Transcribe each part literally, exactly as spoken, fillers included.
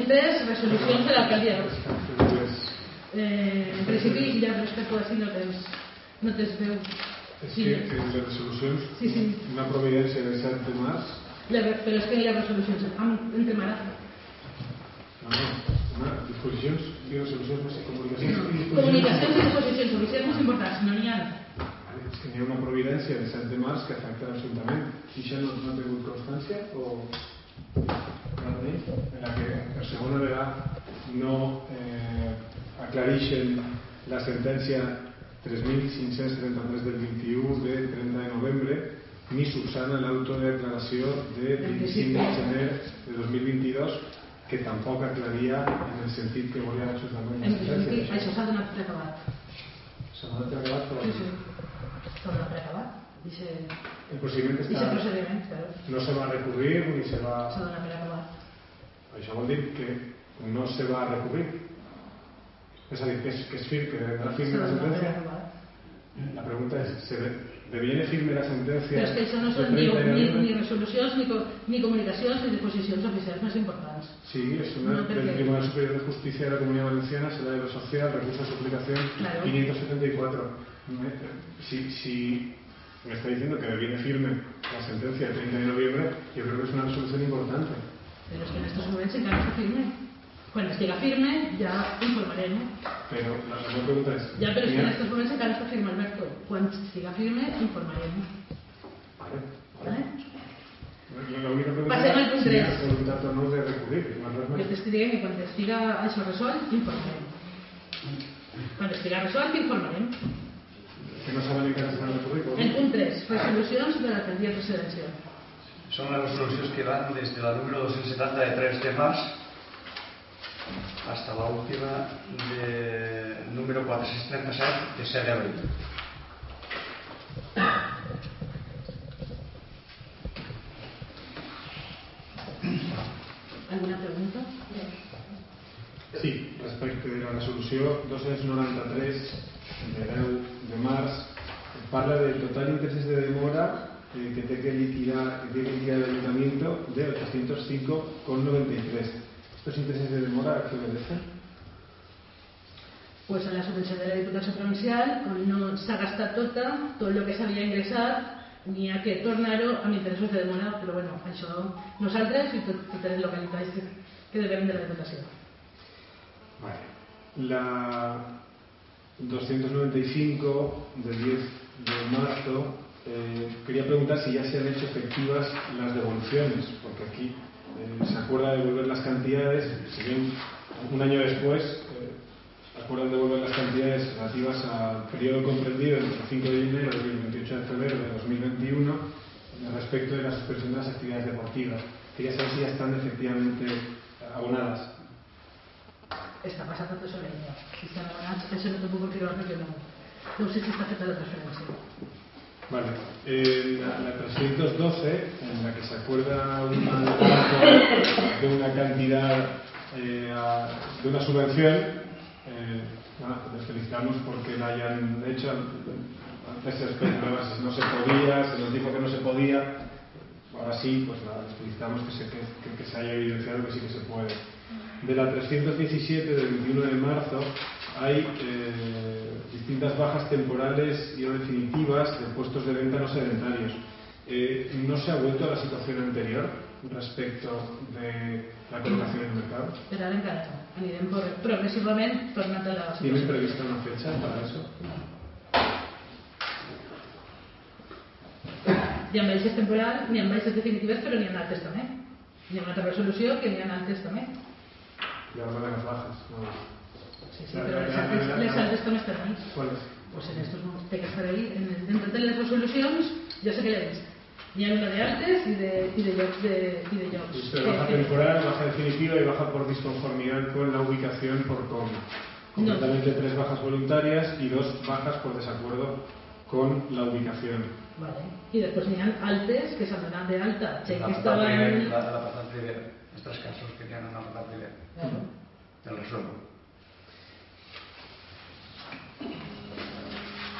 un tres, resolucions de l'alcaldia. Eh, en principi ja respecte així no tens, no tens veu. És que en les resolucions, sí, sí. una providència de set de març... Però és que hi ha resolucions entre març. No, no, disposicions i resolucions, no sé, comunicacions i disposicions... Comunicacions i disposicions oficials més importants, no n'hi ha. És que hi ha una providència de set de març que afecta l'Ajuntament. I això no ha tingut constància? O... en la que per segona vegada no eh, aclareixen la sentència tres mil cinc-cents trenta-tres del vint-i-u de trenta de novembre ni subsana l'auto de declaració de vint-i-cinc de gener de dos mil vint-i-dos que tampoc aclaria en el sentit que volia l'Ajuntament. En principi, això s'ha donat preacabat. S'ha donat preacabat? Però... Sí, sí. S'ha donat preacabat. Dice... El procediment està... Dice procediment, claro. No se va a recurrir ni se va... S'ha donat preacabat. Això vol dir que no se va a recurrir. És a dir, que es, que es firme, que deberá firme la sentencia. La pregunta es, ¿se deviene firme la sentencia? Però és que això no són ni, ni, ni resolucions, ni, ni comunicacions, ni disposicions oficials més importants. Sí, es una no, del Tribunal Superior de Justicia de la Comunidad Valenciana, se la de lo social, recurso de suplicación claro. quinientos setenta y cuatro. Si, si me está diciendo que deviene firme la sentencia del treinta de noviembre, yo creo que es una resolución importante. Pero es que en estos momentos encara està firme. Quan estiga firme ja informarem. Però la segona pregunta és... Ja, però és que en estos moments encara està firme, Alberto. Quan estiga firme informarem. Vale. Vale? La única pregunta Passem al punt tres. Si ha voluntat o no de recurrir. Jo t'estic dient que quan estiga això resolt, informarem. Quan estiga resolt, informarem. Que no saben encara si s'han recurrit. El punt tres. Resolucions de l'alcaldia presidencial. Son las resoluciones que van desde la número doscientos setenta de tres de març hasta la última de número cuatrocientos treinta y siete de set d'abril. ¿Alguna pregunta? Sí, respecte de la resolució dos-cents noranta-tres de deu de març parla del total intereses de demora eh, que té que liquidar, que tiene que liquidar el ayuntamiento de ochocientos cinco coma noventa y tres. ¿Estos intereses de demora a qué obedecen? Pues a la subvenció de la Diputació Provincial, com no s'ha gastat tota, tot el que s'havia ingressat, n'hi ha que tornar-ho amb interessos de demora, però bueno, això nosaltres i tot, totes les localitats que devem de la Diputació. Vale. La doscientos noventa y cinco del diez de marzo eh, quería preguntar si ya se han hecho efectivas las devoluciones, porque aquí eh, se acuerda de devolver las cantidades, si bien un año después eh, acuerdan devolver las cantidades relativas al periodo comprendido entre el cinco de enero y el veintiocho de febrero de dos mil veintiuno respecto de la suspensión de las actividades deportivas. Quería saber si ya están efectivamente abonadas. Està passat tot sobre ella. Si estan abonats, això no t'ho puc confirmar perquè no, no sé si està feta la transferència. Vale. Eh, la, la trescientos doce, en la que se acuerda un adelanto de una cantidad, eh, a, de una subvención, eh, bueno, les felicitamos porque la hayan hecho. Antes se especulaba si no se podía, se nos dijo que no se podía. Ahora sí, pues la, les felicitamos que se, que, que, que se haya evidenciado que sí que se puede. De la trescientos diecisiete del veintiuno de marzo hay eh, distintas bajas temporales y o definitivas de puestos de venta no sedentarios. Eh, ¿No se ha vuelto a la situación anterior respecto de la colocación en el mercado? Pero ahora encara no. Anirem progressivament tornant a la situació. ¿Tienen prevista una fecha para eso? Hi ha baixes temporals, n'hi ha baixes definitives, però n'hi ha altres també. Hi ha una altra resolució que n'hi ha altres també. Y ahora de las bajas. No. Sí, sí, pero les altres, les altres com estan ahí? ¿Cuáles? Pues en estos momentos té que estar ahí. En el, dentro de les resolucions, jo sé que l'he vist. N'hi ha una de altes i de, i de llocs. De, i de llocs. Usted baja que, temporal, que... baja definitiva y baja por disconformidad con la ubicación por com. Concretamente no. Tres bajas voluntarias y dos bajas por desacuerdo con la ubicación. Vale. Y después n'hi ha altes que s'han donat de alta. La, que estava en... la, la apartat primer, els tres casos que n'hi ha en l'apartat primer. Claro. El resuelvo.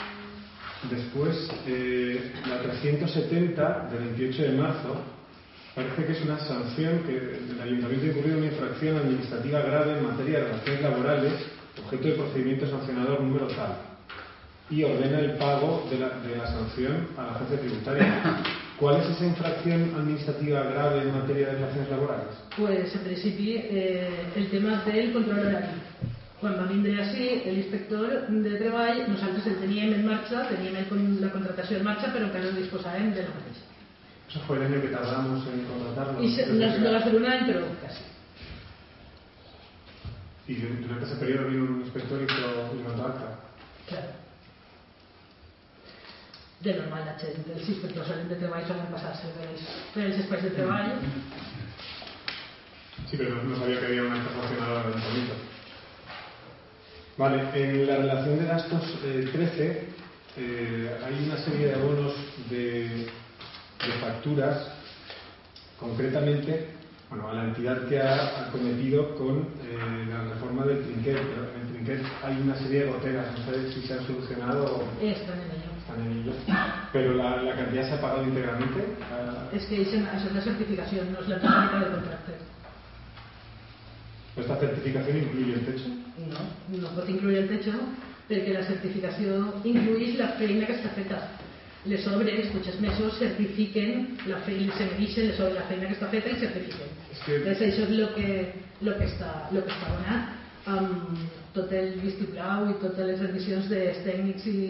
Después, eh, la trescientos setenta del veintiocho de marzo Parece que es una sanción que el Ayuntamiento ha incurrido en una infracción administrativa grave en materia de relaciones laborales, objeto de procedimiento sancionador número tal, y ordena el pago de la, de la sanción a la agencia tributaria. ¿Cuál es esa infracción administrativa grave en materia de relaciones laborales? Pues, en principi, eh, el tema del control horari. Quan va vindre així l'inspector de treball, nosaltres el teníem en marxa, teníem el, la contratació en marxa, però encara no disposàvem de la mateixa. Eso fue el año que tardamos en contratarlo. Y se, no, no va a ser un año, pero casi. Y durante ese periodo vino un inspector y lo mandó acta. Claro. De normal, la gent, els inspectors de treball solen passar-se per els espais de treball. Sí, pero no sabía que había una acta sancionadora del ayuntamiento. Vale, en la relación de gastos eh, trece eh, hay una serie de abonos de, de facturas, concretamente, bueno, a la entidad que ha acometido con eh, la reforma del trinquet. Pero en el trinquet hay una serie de goteras, no sé si se han solucionado o Están en ello. están en ello. Pero la, la cantidad se ha pagado íntegramente. La... Es que eso es la certificación, no es la mecánica del contracte. ¿Esta certificación incluye el techo? No, no pot incluir el techo perquè la certificació incluïx la feina que està feta. Les obres, tots els mesos, certifiquen la feina, se mereixen les obres, la feina que està feta i certifiquen. Es que... Entonces, això és el que, lo que, està, lo que està donat amb tot el vistiplau i totes les rendicions dels tècnics i...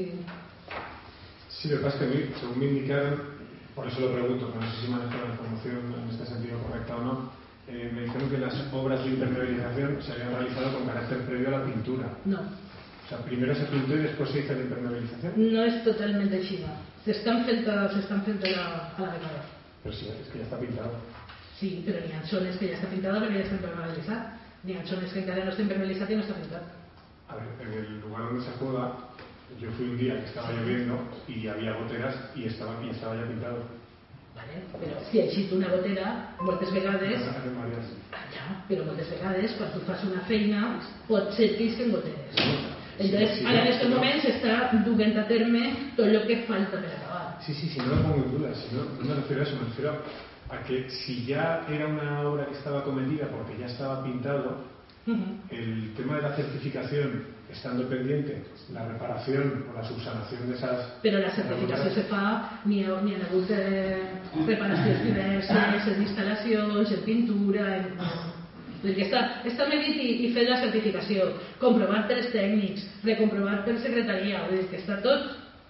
Sí, lo que pasa es que a mí, según me indicaron, por eso lo pregunto, no sé si manejo la información en este sentido correcta o no, eh, me dijeron que las obras de impermeabilización se habían realizado con carácter previo a la pintura. No. O sea, primero se pintó y después se hizo la impermeabilización. No és totalment així. S'estan fent, s'estan fent a la, a la vegada. Pero sí, es que ya está pintado. Sí, però n'hi ha zones que ja està pintado perquè ja està impermeabilitzat. N'hi ha zones que encara no està impermeabilitzat i no està pintat. A ver, en el lugar donde se juega, yo fui un día que estaba lloviendo y había goteras y estaba, y estaba ya pintado. Vale? Però si ha eixit una gotera, moltes vegades... Hacen varias. Ja, però moltes vegades, quan tu fas una feina, pot ser que isquen goteres. Entonces, sí, sí, ara en estos no. moments s'està duent a terme tot el que falta per acabar. Sí, sí, sí, no lo pongo en duda, si no, no me refiero a eso, me refiero a que si ya era una obra que estaba cometida porque ya estaba pintado, uh-huh. El tema de la certificación, estando pendiente, la reparación o la subsanación de esas... Però la certificació se fa, n'hi ha, n'hi ha hagut eh, reparacions diverses, en instal·lacions, en pintura... En... Perquè està, està medit i, i fet la certificació, comprovat pels tècnics, recomprovat per secretaria, vull dir que està tot.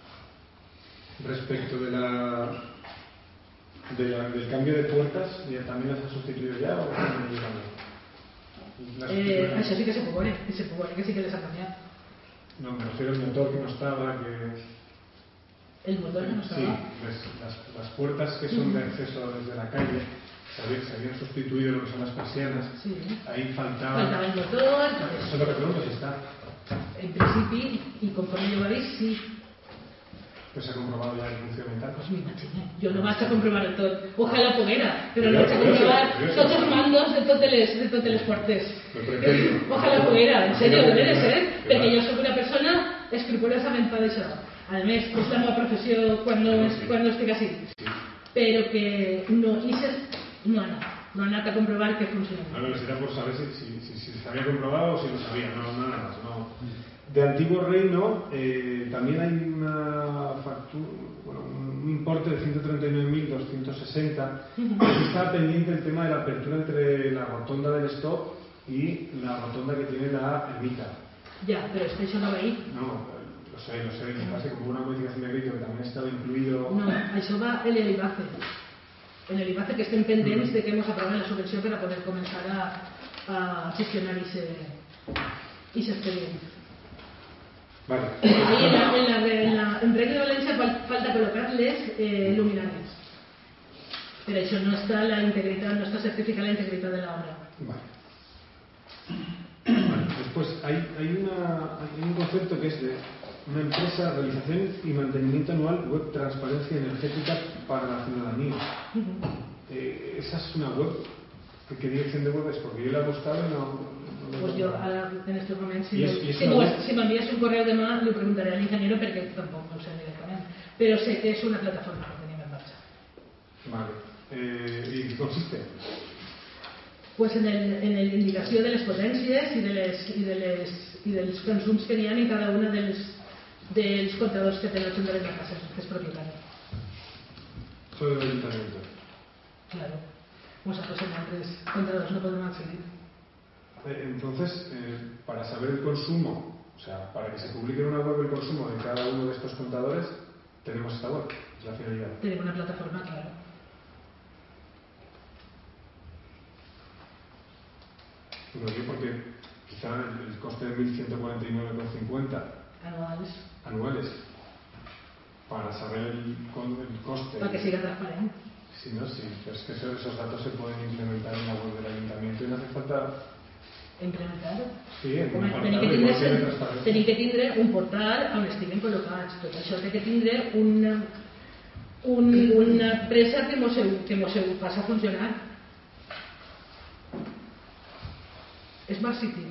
Respecto de la, de la del cambio de puertas, ¿ya también las ha sustituido ya o no llegando? Eh, això sí que se pugone, que se pugone, que sí que les ha canviat. No, me refiero al motor que no estaba, que... El motor que no estaba. Sí, pues, las, las puertas que son de acceso desde la calle se habían, se habían sustituido lo que son las persianas. Sí. Ahí faltaba... Faltaba el motor. Eso es lo que pregunto, si está. En principi, i conforme jo ho he vist, sí. Pues se ha comprobado ya el funcionamiento. Pues m'imagino. Jo no vaig a comprovar tot. Ojalà poguera, però no vaig a comprovar tots els mandos de totes les, de totes les portes. Ojalà poguera, en serio, de veres, eh? Perquè jo soc una persona escrupulosament per això. A més, és la meva professió quan no, quan no estic així. Però que no, no ha anat. No ha anat a comprobar que funciona. A ver, será por saber si, si, si, si se había comprobado o si lo sabía. No, no, nada más. No. De Antiguo Reino eh, también hay una factura, bueno, un importe de ciento treinta y nueve mil doscientos sesenta. Aquí está pendiente el tema de la apertura entre la rotonda del stop y la rotonda que tiene la ermita. Ya, pero es que eso no va ahí. No, lo sé, lo sé. Lo que pasa es que como una modificación de crédito que también estaba incluido... No, això va en el IBACE. En el IBACE que estem pendents mm. de que hemos aprovat la subvenció per a poder començar a, a gestionar aquest expedient. Vale. Ahí en la, en la, en la, en Rec de València falta col·locar-les eh, luminàries. Per això no està la integritat, no està certificada la integritat de l'obra. Vale. Vale. Después hay, hay, una, hay un concepto que es de una empresa, realización y mantenimiento anual web transparencia energética para la ciudadanía. Uh-huh. eh, ¿Esa es una web? ¿Qué, ¿Qué dirección de web es? Porque yo la he buscado y no... no pues yo ahora en este momento, si, es, si, si me envías un correo de más, le preguntaré al ingeniero porque tampoco lo sé directamente. Pero sé que es una plataforma que tenemos en marcha. Vale. Eh, ¿Y en qué consiste? Pues en el, en la indicació de les potències i, de les, i, de les, i dels consums que n'hi ha en cada un dels, dels comptadors que té l'Ajuntament de casa, que és propietari. Solo el ayuntamiento. Claro. Nosotros en otros contadores no podemos acceder. Eh, Entonces, eh, para saber el consumo, o sea, para que se publique en una web el consumo de cada uno de estos contadores, tenemos esta web, es la finalidad. Tenemos una plataforma, claro. Lo digo porque quizá el, el coste de mil ciento cuarenta y nueve con cincuenta Anuales. anuales para saber el, con- el coste. Para que siga transparente. Sí, no, sí, pero es que eso- esos datos se pueden implementar en la web del ayuntamiento y no hace falta. Implementar. Sí, en un Home, apartado tenim que, igual que de tindre, transparencia. tenim que tindre un portal on estiguin col·locats. Tot això té que tindre una, un, una empresa que mos, que mos ho passa a funcionar. Smart City.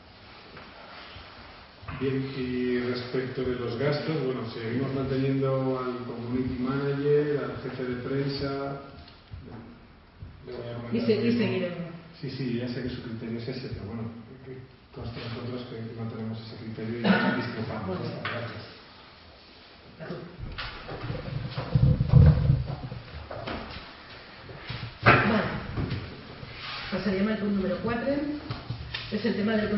Bien, y respecto de los gastos, bueno, seguimos manteniendo al community manager, al jefe de prensa. Le voy a comentar Y, se, lo y mismo. seguiremos. Sí, sí, ya sé que su criterio es ese, pero bueno, que conste nosotros que no tenemos ese criterio y discrepamos. Bueno. Gracias. Vale. Passaríem al punt número quatre. És el tema del